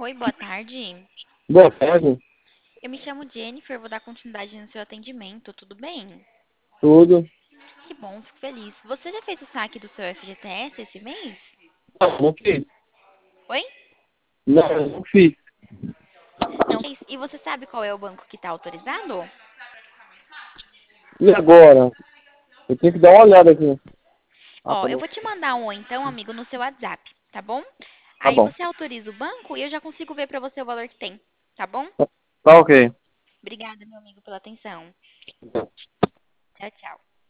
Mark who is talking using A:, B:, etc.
A: Oi, boa tarde.
B: Boa tarde,
A: Eu me chamo Jennifer, vou dar continuidade no seu atendimento, tudo bem?
B: tudo.
A: Que bom, fico feliz. Você já fez o saque do seu FGTS esse mês?
B: Não fiz.
A: Oi?
B: Não fiz.
A: Não fez? E você sabe qual é o banco que está autorizado?
B: E agora? Eu tenho que dar uma olhada aqui. Ah,
A: Ó,
B: tá
A: eu
B: bom.
A: vou te mandar um então, amigo, no seu WhatsApp, tá bom?
B: Tá
A: Aí
B: bom.
A: você autoriza o banco e eu já consigo ver pra você o valor que tem, tá bom?
B: Tá ok.
A: Obrigada, meu amigo, pela atenção. Tchau, tchau.